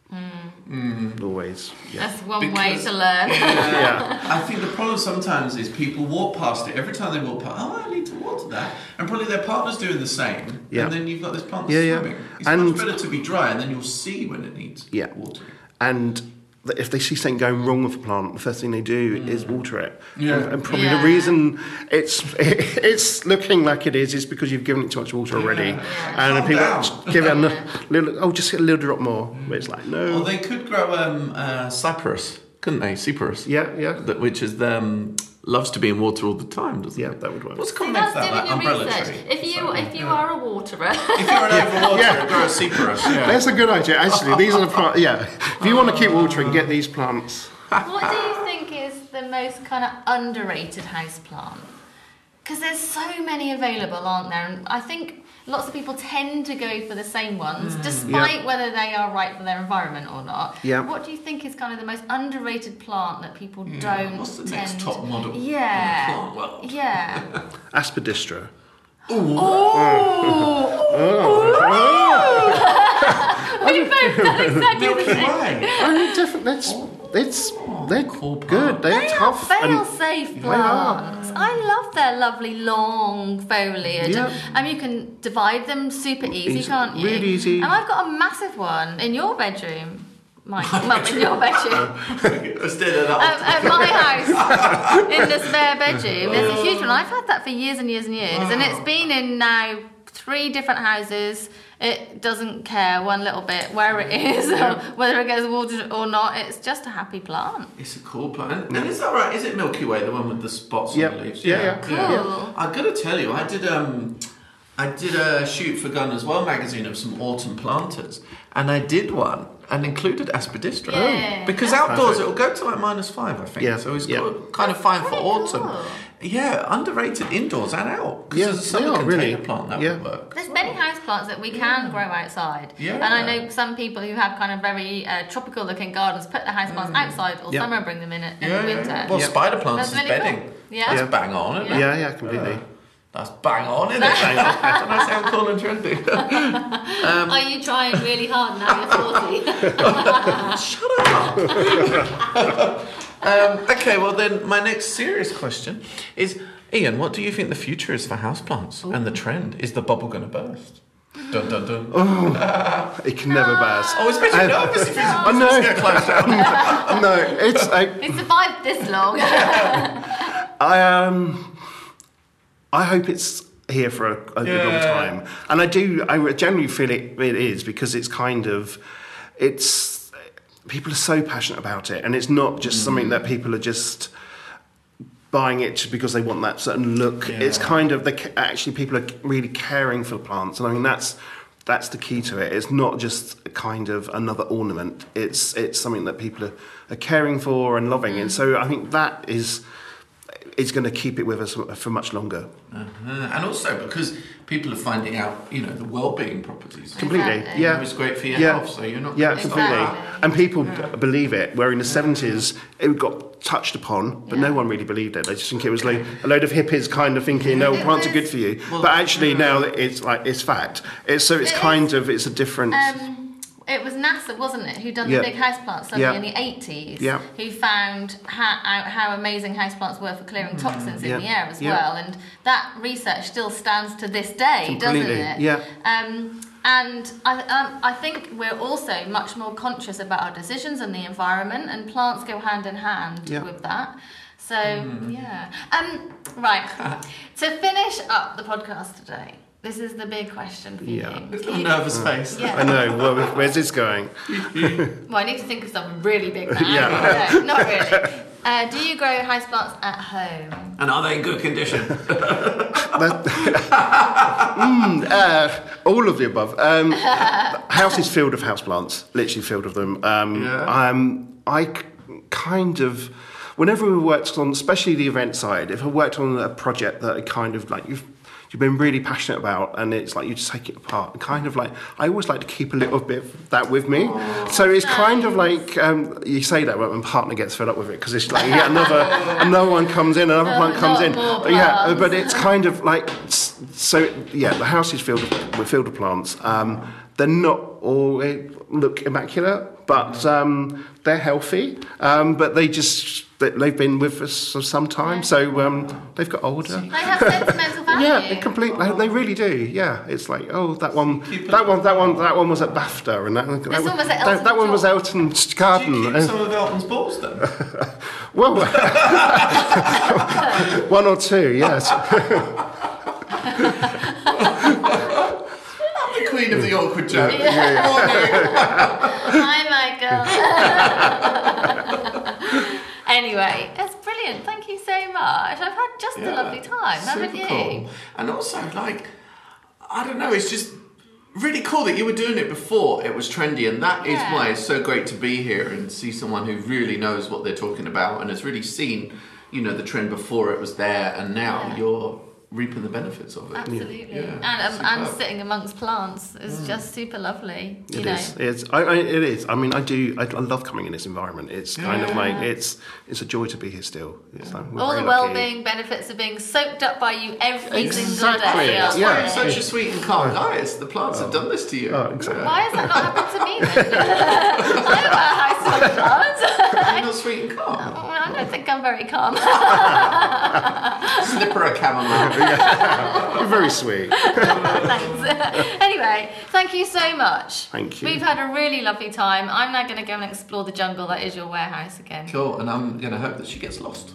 Mm. Always. Yeah. That's one Because- way to learn. Yeah. I think the problem sometimes is people walk past it. Every time they walk past, oh, I need to water that. And probably their partner's doing the same. Yeah. And then you've got this plant that's Yeah, yeah. swimming. It's And- much better to be dry and then you'll see when it needs Yeah. watering. And th- if they see something going wrong with a plant, the first thing they do is water it. Yeah. And, and probably Yeah. the reason it's it's looking like it is is because you've given it too much water already. Yeah. And Calm people down. just give it a little, oh, just a little drop more. But it's like, no. Well, they could grow um, uh, cyperus, couldn't they? Cyperus. yeah, yeah. That, which is um, loves to be in water all the time, doesn't Yeah, it? that would work. What's the See, common name that's for that? doing Like your umbrella research. tree. If you if you are a waterer, If you're an overwaterer, Yeah. grow a cyperus. Yeah. That's a good idea. Actually, these are the plants. Yeah. If you want to keep watering, get these plants. what do you think is the most kind of underrated house plant? Because there's so many available, aren't there? And I think lots of people tend to go for the same ones, despite Yeah. whether they are right for their environment or not. Yeah. What do you think is kind of the most underrated plant that people Yeah. don't What's the tend next top model? in the Yeah. plant world? Yeah. Aspidistra. We both done exactly the Milky same. Way. I mean, definitely, that's, it's, they're cool good. plant. They're They tough. are and- fail-safe They are. plants. I love their lovely long foliage. Yeah. And, and you can divide them super easy, Easy, can't you? really easy. And I've got a massive one in your bedroom. Mike, well, in your bedroom. Instead of Um, that. at my house, in the spare bedroom, there's a huge one. I've had that for years and years and years, and it's been in now three different houses. It doesn't care one little bit where it is, or whether it gets watered or not. It's just a happy plant. It's a cool plant. And is that right? Is it Milky Way, the one with the spots Yeah. on the leaves? Yeah, yeah. Cool. I gotta tell you, I did um, I did a shoot for Gunners Well magazine of some autumn planters, and I did one and included Aspidistra. Yeah. Because That's outdoors perfect. it'll go to like minus five, I think. Yeah, So it's yeah. got- kind of fine for Very autumn. cool. Yeah, underrated indoors and out. Yeah, there's a summer they are, container really. plant that Yeah. would work. There's many houseplants that we can grow outside. Yeah. And I know some people who have kind of very uh, tropical looking gardens put their houseplants Mm. outside all Yeah. summer and bring them in in Yeah, the winter. yeah. Well, Yeah. spider plants That's is really bedding. cool. Yeah. That's Yeah. bang on, isn't it? Yeah, yeah, completely. That's bang on, isn't it? Bang on. Doesn't that sound cool and trendy? um, Are you trying really hard now you're forty? Shut up! um, okay, well then, my next serious question is, Ian, what do you think the future is for houseplants and the trend? Is the bubble going to burst? Dun dun dun. Oh, it can never burst. Oh, it's making me And- nervous if it's I know. get close down. No, it's like It survived this long. I um, I hope it's here for a, a good long Yeah. time, and I do. I generally feel it. It is because it's kind of, it's people are so passionate about it, and it's not just Mm. something that people are just buying it just because they want that certain look. Yeah. It's kind of they ca- actually people are really caring for the plants, and I mean that's. That's the key to it. It's not just a kind of another ornament. It's it's something that people are, are caring for and loving, and so I think that is is going to keep it with us for much longer. Uh-huh. And also because people are finding out, you know, the well-being properties. Completely, Exactly. yeah. It's great for your Yeah. health, so you're not. Yeah, gonna completely. stop. Exactly. And people b- believe it. Where in the seventies it got touched upon, but Yeah. no one really believed it. They just think it was like a load of hippies kind of thinking, "No, It plants are was- good for you." Well, but actually, now that it's like it's fact. It's so it's It kind of it's a different. Um, it was NASA, wasn't it, who done Yeah. the big houseplant study Yeah. in the eighties, Yeah. who found how, out how amazing houseplants were for clearing toxins in Yeah. the air as Yeah. well. And that research still stands to this day, doesn't Completely, it? yeah. Um, and I, um, I think we're also much more conscious about our decisions and the environment, and plants go hand in hand Yeah. with that. So, yeah. Um, right. To finish up the podcast today, this is the big question for Yeah. you. Little nervous face. Yeah. I know. Well, where's this going? Well, I need to think of something really big now. Yeah. No, not really. Uh, do you grow houseplants at home? And are they in good condition? That- mm, uh, all of the above. Um, house is filled of houseplants, literally filled of them. Um, Yeah. um, I k- kind of, whenever we worked on, especially the event side, if I worked on a project that I kind of like, you've you've been really passionate about, and it's like you just take it apart. Kind of like I always like to keep a little bit of that with me. So it's kind of like um, you say that when my partner gets fed up with it because it's like yeah, another another one comes in, another one comes in. more Yeah, plants. but it's kind of like s- so. Yeah, the house is filled with, with filled with plants. Um, they're not all they look immaculate, but um, they're healthy. Um, but they just they- they've been with us for some time, so um, they've got older. They have sentimental value. Yeah, it complete. They, they really do. Yeah, it's like oh, that one, Keep it- that one, that one, that one was at BAFTA, and that, that, This one was at that, Elton that one was John. Elton's Do you garden. keep some of Elton's balls then? Well, one or two, yes. The queen of the awkward joke. Hi, Michael. Anyway, that's brilliant. Thank you so much. I've had just a Yeah, lovely time, haven't super you? cool. And also, like, I don't know, it's just really cool that you were doing it before it was trendy, and that is Yeah. why it's so great to be here and see someone who really knows what they're talking about and has really seen, you know, the trend before it was there, and now Yeah. you're reaping the benefits of it. Absolutely. Yeah, and um, and superb. sitting amongst plants is just super lovely. You It know. is. It's. I, I, it is. I mean, I do. I, I love coming in this environment. It's kind of Yeah. like it's. It's a joy to be here still. It's like, we're All very the lucky. well-being benefits are being soaked up by you every single Exactly, day. aren't yeah. they? You're such a sweet and calm guy. It's the plants have done this to you. Oh, exactly. Why has that not happened to me then? I'm a house full of plants. You're not sweet and calm. Well, I don't think I'm very calm. Slipper a chamomile. You're very sweet. Thanks. Anyway, thank you so much. Thank you. We've had a really lovely time. I'm now going to go and explore the jungle that is your warehouse again. Cool, and I'm going to hope that she gets lost.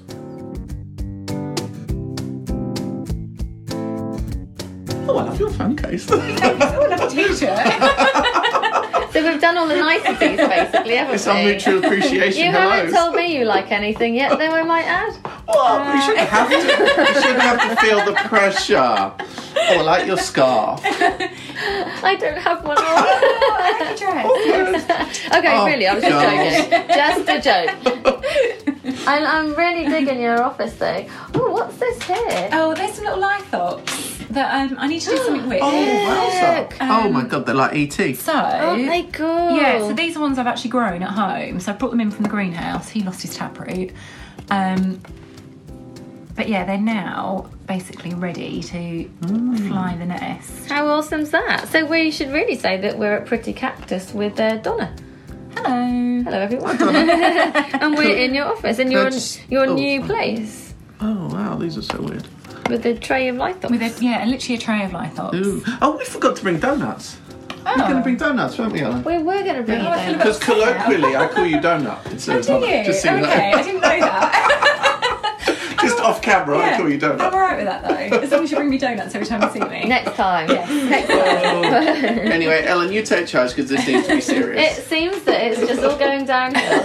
Oh, I love your phone case. Oh, I love a t-shirt. So we've done all the niceties basically, haven't It's our mutual appreciation. You Hello. haven't told me you like anything yet, then we might add. Well, we shouldn't have to. We shouldn't have to feel the pressure. Oh, I like your scarf. I don't have one on. I like your dress. Okay, Oh, really, I was just girls. joking. Just a joke. I'm, I'm really digging your office though. Oh, what's this here? Oh, there's some little lithops that um, I need to do something with. Oh, wowza. Um, oh my god, they're like E T. So, Aren't they cool? yeah, so these are ones I've actually grown at home. So I brought them in from the greenhouse. He lost his taproot. Um, but yeah, they're now basically ready to mm. fly the nest. How awesome's that? So we should really say that we're at Pretty Cactus with uh, Donna. Hello. Hello, everyone. And we're in your office, in your That's- your oh. new place Oh wow, these are so weird. with a tray of lithops. With a, yeah, literally a tray of lithops. Ooh. Oh, we forgot to bring donuts. Oh. We're going to bring donuts, weren't we, Ellen? We were going to bring Oh, I you feel down. a bit- Because colloquially, I call you donut instead Oh, of do donut. you? Just so you know. Okay, I didn't know that. Just off camera, I call you I'm donut. alright with that though, as long as you bring me donots every time you see me. Next time. Yes. Next time. Oh. Anyway, Ellen, you take charge because this needs to be It serious. seems that it's just all going downhill.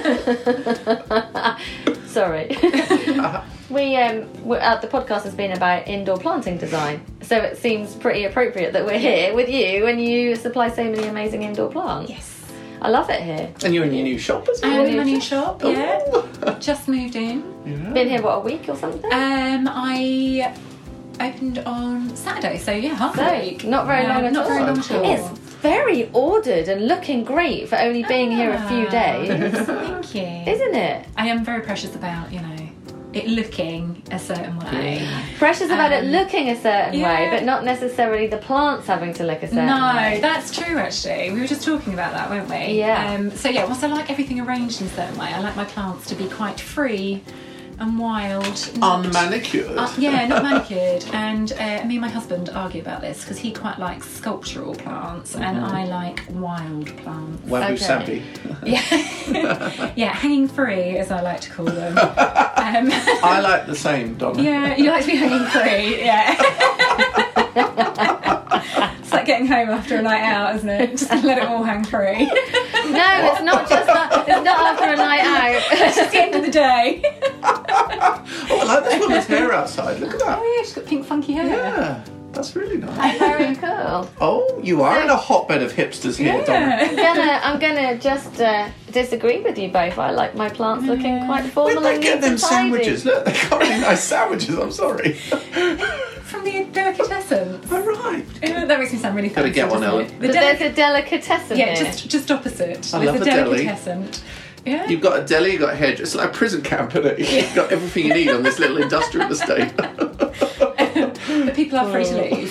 Sorry. We um, we're, uh, the podcast has been about indoor planting design, so it seems pretty appropriate that we're here with you and you supply so many amazing indoor plants. Yes. I love it here. And you're in your new shop as well. And in my new shop, yeah. Oh. Just moved in. Yeah. Been here what, a week or something? Um, I opened on Saturday, so yeah, half a So, week. not very long Um, at Not all. very long at Cool. all. It's very ordered and looking great for only being here a few Ah. days, Thank you. isn't it? I am very precious about, you know, it looking a certain way. Precious about it Um, looking a certain way, yeah. but not necessarily the plants having to look a certain No, way. that's true actually. We were just talking about that, weren't we? Yeah. Um, so yeah, whilst I like everything arranged in a certain way, I like my plants to be quite free and wild. not- Unmanicured. Uh, yeah, not manicured. And uh, me and my husband argue about this because he quite likes sculptural plants and I like wild plants. Wabu Okay. Sabi. Yeah, yeah, hanging free, as I like to call them. Um, I like the same, Donna. yeah, you like to be hanging free, yeah. It's like getting home after a night out, isn't it? Just let it all hang free. No, it's not just that. It's not after a night out. It's just the end of the day. Oh, I like this woman's hair outside. Look at that. Oh yeah, she's got pink funky hair. Yeah, that's really nice. Very cool. Oh, you are in a hotbed of hipsters here, Donna. I'm gonna, I'm gonna just uh, disagree with you both. I like my plants looking quite Where'd formal they and get neat them and tidy. sandwiches? Look, they got really nice sandwiches. I'm sorry. From the delicatessen. All right. Uh, That makes me sound really Gotta fancy. get one, doesn't Ellen. it? The But deli- there's a delicatessen yeah, here. just just opposite. I There's love the a deli. delicatessen. Yeah. You've got a deli, you've got a hedge. It's like a prison camp, isn't it? You've got everything you need on this little industrial estate. But people are free to leave.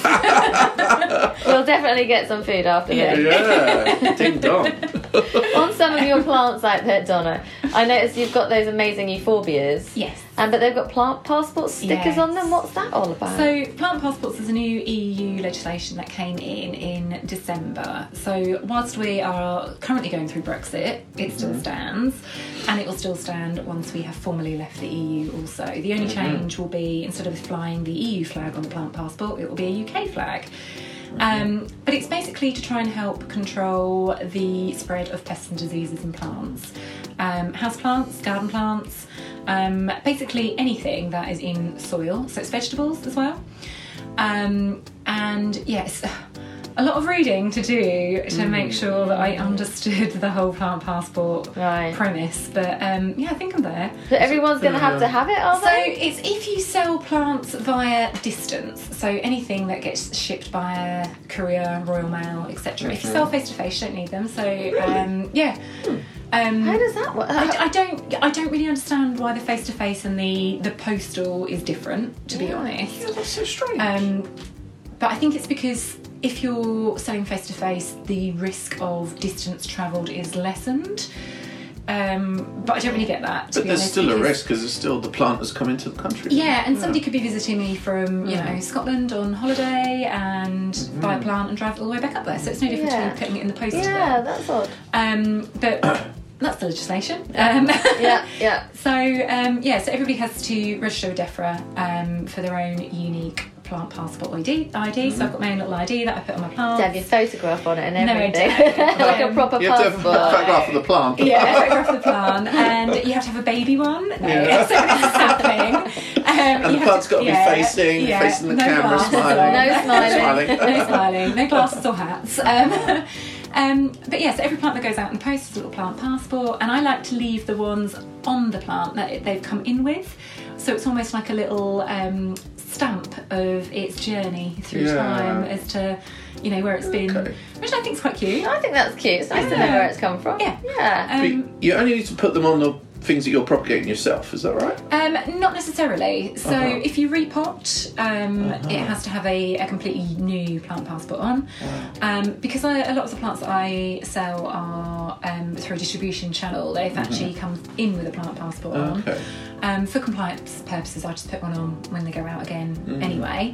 We'll definitely get some food after Yeah. this. Yeah, ding dong. On some of your plants out there, Donna, I noticed you've got those amazing euphorbias. Yes. Um, but they've got plant passport stickers Yes. on them. What's that all about? So, plant passports is a new E U legislation that came in in December. So, whilst we are currently going through Brexit, it still stands, and it will still stand once we have formally left the E U also. The only change will be, instead of flying the E U flag on the plant passport, it will be a U K flag. Um, but it's basically to try and help control the spread of pests and diseases in plants. Um, house plants, garden plants, um, basically anything that is in soil, so it's vegetables as well. Um, and yes, a lot of reading to do to Mm. make sure that I understood the whole plant passport Right. premise. But um, yeah, I think I'm there. So everyone's going to have to have it, are So they? it's if you sell plants via distance, so anything that gets shipped via courier, Royal Mail, et cetera. If you sell face to face, you don't need them. So um, yeah. Um, How does that work? I, I don't. I don't really understand why the face to face and the the postal is different. To be honest, Yeah, that's so strange. um, but I think it's because if you're selling face to face, the risk of distance travelled is lessened. Um, but I don't really get that. To but be there's honest, still a because- risk because there's still the plant has come into the country. Yeah, and somebody could be visiting me from, you know, Scotland on holiday and buy a plant and drive it all the way back up there. So it's no different Yeah. to putting it in the post. to Yeah, them. that's odd. Um, but that's the legislation. Um, Yeah, yeah. So um, yeah, so everybody has to register with DEFRA um, for their own unique plant passport I D. I D. So I've got my own little I D that I put on my plants. To have your photograph on it and No, I everything. don't. Like a Um, proper You have to have a passport. photograph of the plant. Yeah, a photograph of the plant, and you have to have a baby one. No, Yeah. so this is happening. Um, And you the have plant's got to be yeah, facing, yeah, facing the no camera, glasses smiling. on. No smiling. no smiling, no glasses or hats. Um, um, but yes, every plant that goes out in the post is a little plant passport, and I like to leave the ones on the plant that they've come in with. so it's almost like a little um, stamp of its journey through Yeah. time as to, you know, where it's been, Okay. which I think is quite cute. I think that's cute. It's nice to know Yeah. where it's come from. Yeah. Yeah. But Um, you only need to put them on the things that you're propagating yourself, is that right? Um, not necessarily. So Uh-huh. if you repot, um, it has to have a, a completely new plant passport on. Um, because I, a lot of the plants that I sell are um, through a distribution channel. They've actually come in with a plant passport on. Okay. Um, for compliance purposes, I just put one on when they go out again anyway.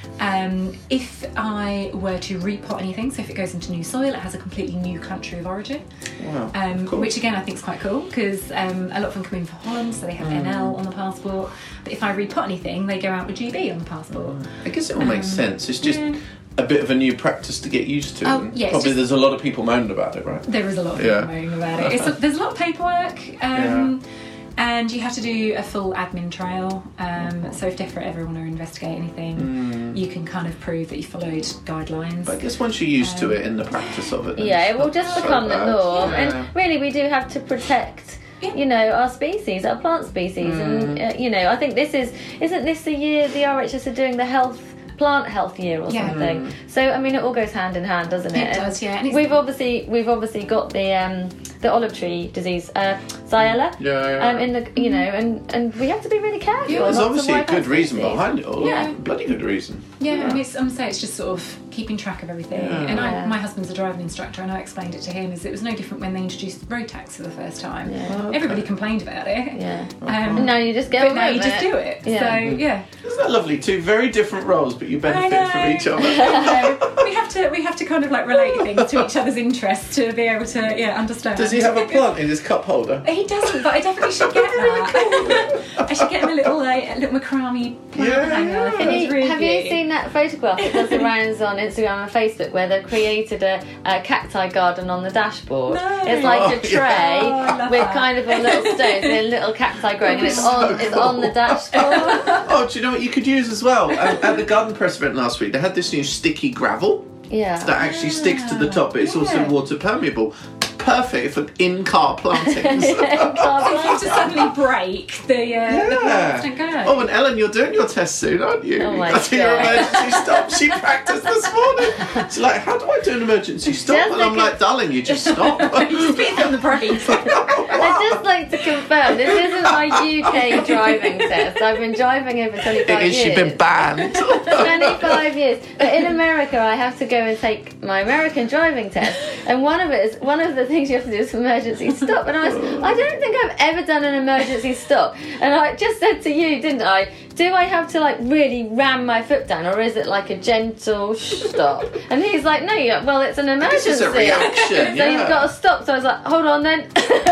Um, if I were to repot anything, so if it goes into new soil, it has a completely new country of origin. Wow. Um, Cool. Which again I think is quite cool because um, a lot of them come in for Holland, so they have N L on the passport. But if I repot anything, they go out with G B on the passport. I guess it all makes Um, sense. It's just yeah. a bit of a new practice to get used to. Oh, and yeah, it's probably just- there's a lot of people moaning about it, right? There is a lot of Yeah. people moaning about it. It's, there's a lot of paperwork. Um, And you have to do a full admin trail. Um, so if DEFRA ever want to investigate anything, you can kind of prove that you followed guidelines. But I guess once you're used to it in the practice of it, then Yeah, it's it will not just so become the bad. norm. Yeah. And really, we do have to protect, you know, our species, our plant species. And, Mm. uh, you know, I think this is, isn't this the year the R H S are doing the health, plant health year or Yeah. something? So, I mean, it all goes hand in hand, doesn't it? It And does, yeah. And it's- we've obviously, we've obviously got the, um, the olive tree disease, uh, Xylella. Yeah, yeah. Um, in the, you know, and, and we have to be really careful. Yeah, There's not to obviously a wipe out good reason species. behind it all. Yeah. Bloody good reason. Yeah, and it's, I'm saying it's just sort of keeping track of everything. Yeah. And I, Yeah. my husband's a driving instructor, and I explained it to him as it was no different when they introduced road tax for the first time. Yeah. Okay. Everybody complained about it. Yeah. Um, And now you just get but on now with you just it. do it. Yeah. So yeah, Isn't that lovely? Two very different roles, but you benefit I from know. each other. So we have to we have to kind of like relate things to each other's interests to be able to yeah understand. Does he have a plant in his cup holder? He doesn't, but I definitely should get that. I should get him a little like a little macrame plant Yeah, hanger. yeah. I think Have it's you, really have you cute. seen that photograph that does the rounds on Instagram and Facebook where they've created a, a cacti garden on the dashboard? No. It's like Oh, a tray Oh, I love with that. kind of a little stones and a little cacti growing, and it's on it's on the dashboard. Oh, do you know what you could use as well? At, at the Garden Press event last week, they had this new sticky gravel Yeah. that actually sticks to the top, but it's also Yeah. water permeable. Perfect for in-car plantings. So if you to suddenly break, the uh, the plants don't go. Oh, and Ellen, you're doing your test soon, aren't you? Oh my You've got to do your God. emergency stop. She practiced this morning. She's like, how do I do an emergency stop? Just And I'm like a- like, darling, you just stop. Just beat on the brakes. I'd just like to confirm this isn't my U K driving test. I've been driving over twenty-five It is, years. she's been banned. twenty-five years. But in America, I have to go and take my American driving test, and one of it is one of the things you have to do is emergency stop. And I was, I don't think I've ever done an emergency stop. And I just said to you, didn't I? Do I have to like really ram my foot down, or is it like a gentle stop? And he's like, no, you well, it's an emergency. This is a reaction, So yeah. you've got to stop. So I was like, hold on then,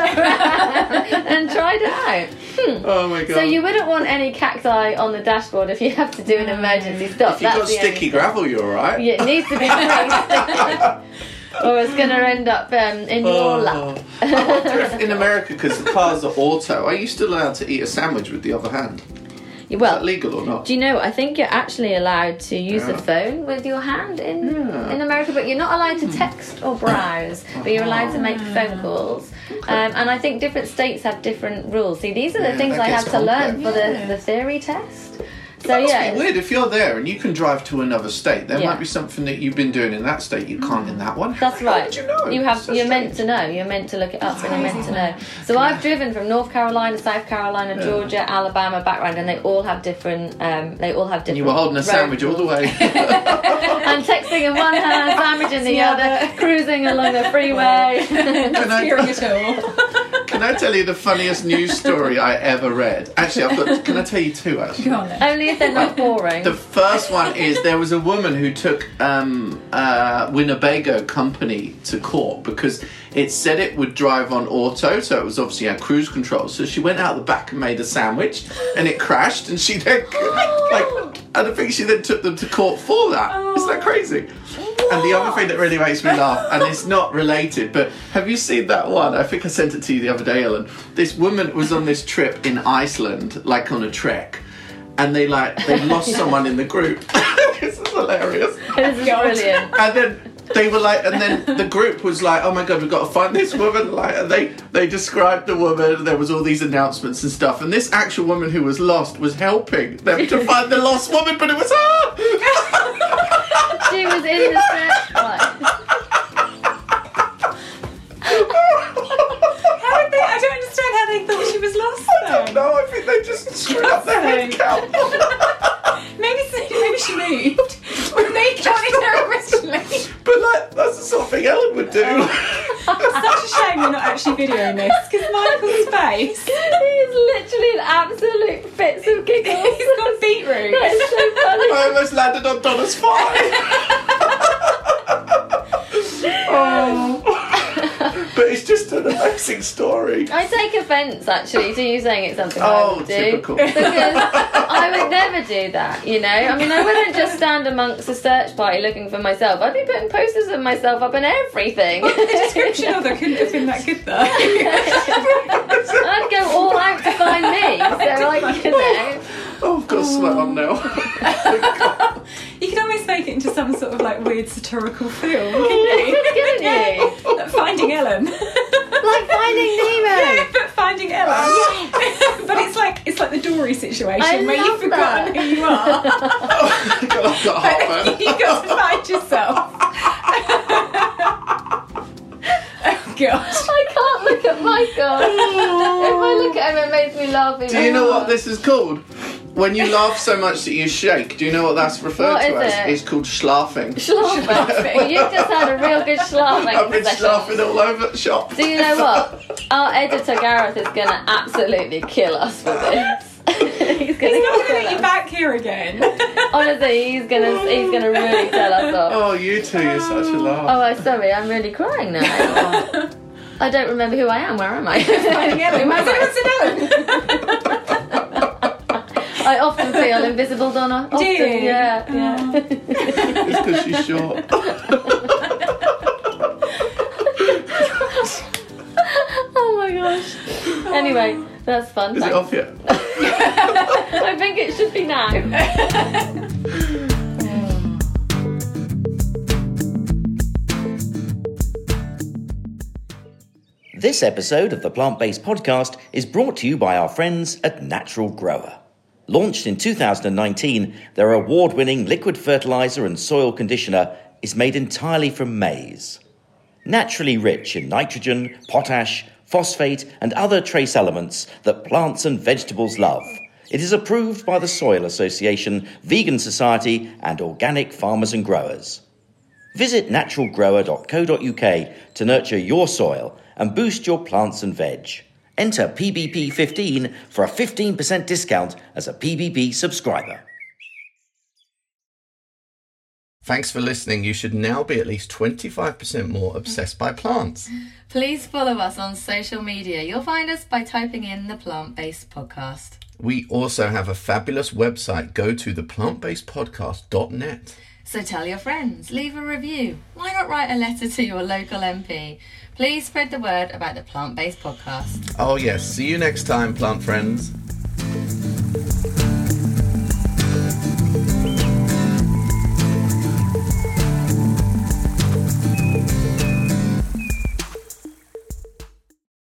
and tried it out. Hmm. Oh my god. So you wouldn't want any cacti on the dashboard if you have to do an emergency stop. if you've got That's the only sticky thing. gravel, you're alright. Yeah, it needs to be pretty sticky, or it's going to end up um, in your lap. I wonder if in America, because the cars are auto, are you still allowed to eat a sandwich with the other hand? Is that Well, legal or not? do you know? I think you're actually allowed to use Yeah. the phone with your hand in Yeah. in America, but you're not allowed to text or browse. But you're allowed to make phone calls. Um, and I think different states have different rules. See, these are the Yeah, things that I have gets to learn complex. for Yeah. the, the theory test. So That must yeah, be it's- weird. If you're there and you can drive to another state, there Yeah. might be something that you've been doing in that state you can't in that one. That's How right. did you know? You have. So you're meant strange. to know. You're meant to look it up, and you're meant to know. So I've driven from North Carolina, South Carolina, Georgia, Alabama background, and they all have different. Um, they all have different. And you were holding a road sandwich all the rules. way. I'm texting in one hand, sandwich in the Yeah, other, but- cruising along the freeway. Can I, Hearing it all. can I tell you the funniest news story I ever read? Actually, I've got. Can I tell you two? Actually, Go on then. Only if they're not boring. the first one is there was a woman who took um, uh, Winnebago company to court because it said it would drive on auto, so it was obviously had cruise control. So she went out the back and made a sandwich, and it crashed, and she then like, and I think she then took them to court for that. Isn't that crazy? And the other thing that really makes me laugh, and it's not related, but have you seen that one? I think I sent it to you the other day, Ellen. This woman was on this trip in Iceland, like on a trek, and they like they lost someone in the group. This is hilarious. This is brilliant. And then they were like, and then the group was like, oh my god, we've got to find this woman. Like, and they they described the woman, and there was all these announcements and stuff, and this actual woman who was lost was helping them to find the lost woman, but it was her. She was in the searchlight. How did they? I don't understand how they thought she was lost. I don't know. I think they just screwed up their head count. Maybe maybe she moved when they counted her originally. But like, that's the sort of thing Ellen would do. It's such a shame we're not actually videoing this because Michael's face. He is literally an absolute fits of giggles. He's got beetroot. That is so funny. I almost landed on Donna's fire. Oh. But it's just an amazing story. I take offence, actually, to you saying it's something I Oh, would do. typical. Because I would never do that, you know? I mean, I wouldn't just stand amongst a search party looking for myself. I'd be putting posters of myself up and everything. The description of her couldn't have been that good, though. I'd go all out to find me. So, like, you know... Oh, I've got sweat on now. You could almost make it into some sort of like weird satirical film, couldn't Couldn't you? you? Like Finding Ellen. Like Finding Nemo. Yeah, but Finding Ellen. But it's like it's like the Dory situation I where love you've forgotten that. who you are. Oh, God, I've got heartburn. You've got to find yourself. Oh gosh. I can't look at Michael. If I look at him, it makes me laugh. Do you know what this is called? When you laugh so much that you shake, do you know what that's referred What to is as? it? It's called schlaffing. Schlaffing. Well, you've just had a real good schlaffing I've been session. schlaffing all over the shop. Do you know what? Our editor Gareth is going to absolutely kill us for this. he's going He's not to going to kill let you us. back here again. Honestly, he's going to he's going to really tell us off. Oh, you two, you're such a laugh. Oh, I'm sorry, I'm really crying now. I don't remember who I am. Where am I? Finding Ellen. Who am Where's I? Ellen? I often feel invisible, Donna. Often, Do you? yeah, yeah. It's because she's short. Oh my gosh. Anyway, that's fun. Is it Thanks. off yet? I think it should be now. This episode of the Plant Based Podcast is brought to you by our friends at Natural Grower. Launched in two thousand nineteen, their award-winning liquid fertiliser and soil conditioner is made entirely from maize. Naturally rich in nitrogen, potash, phosphate and other trace elements that plants and vegetables love. It is approved by the Soil Association, Vegan Society and Organic Farmers and Growers. Visit natural grower dot co dot uk to nurture your soil and boost your plants and veg. Enter P B P fifteen for a fifteen percent discount as a P B P subscriber. Thanks for listening. You should now be at least twenty-five percent more obsessed by plants. Please follow us on social media. You'll find us by typing in the Plant Based Podcast. We also have a fabulous website. Go to the plant based podcast dot net. So tell your friends, leave a review. Why not write a letter to your local M P? Please spread the word about the Plant Based Podcast. Oh yes, see you next time, plant friends.